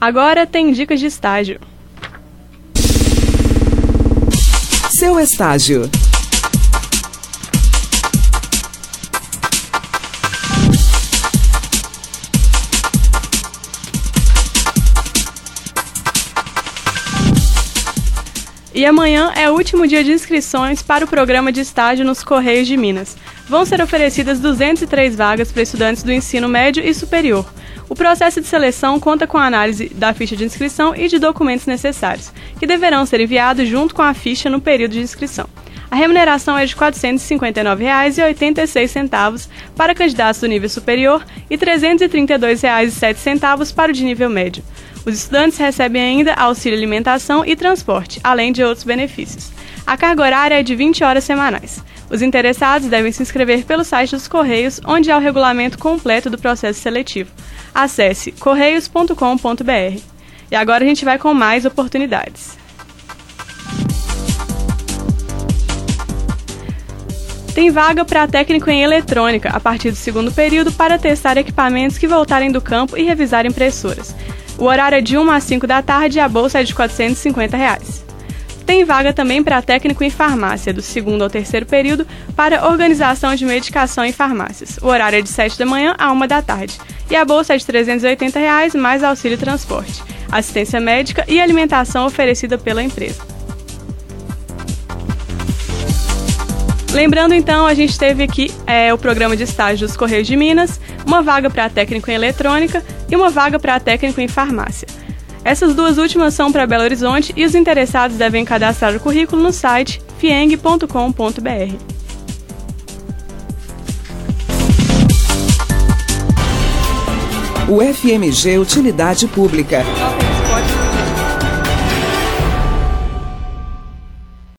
Agora tem dicas de estágio. Seu estágio. E amanhã é o último dia de inscrições para o programa de estágio nos Correios de Minas. Vão ser oferecidas 203 vagas para estudantes do ensino médio e superior. O processo de seleção conta com a análise da ficha de inscrição e de documentos necessários, que deverão ser enviados junto com a ficha no período de inscrição. A remuneração é de R$ 459,86 para candidatos do nível superior e R$ 332,07 para o de nível médio. Os estudantes recebem ainda auxílio alimentação e transporte, além de outros benefícios. A carga horária é de 20 horas semanais. Os interessados devem se inscrever pelo site dos Correios, onde há o regulamento completo do processo seletivo. Acesse correios.com.br. E agora a gente vai com mais oportunidades. Tem vaga para técnico em eletrônica a partir do segundo período para testar equipamentos que voltarem do campo e revisar impressoras. O horário é de 1 às 5 da tarde e a bolsa é de R$ 450. Tem vaga também para técnico em farmácia, do segundo ao terceiro período, para organização de medicação em farmácias. O horário é de 7 da manhã a 1 da tarde. E a bolsa é de R$ 380 mais auxílio transporte, assistência médica e alimentação oferecida pela empresa. Lembrando então, a gente teve aqui o programa de estágio dos Correios de Minas, uma vaga para técnico em eletrônica e uma vaga para técnico em farmácia. Essas duas últimas são para Belo Horizonte e os interessados devem cadastrar o currículo no site fieng.com.br. O FMG Utilidade Pública.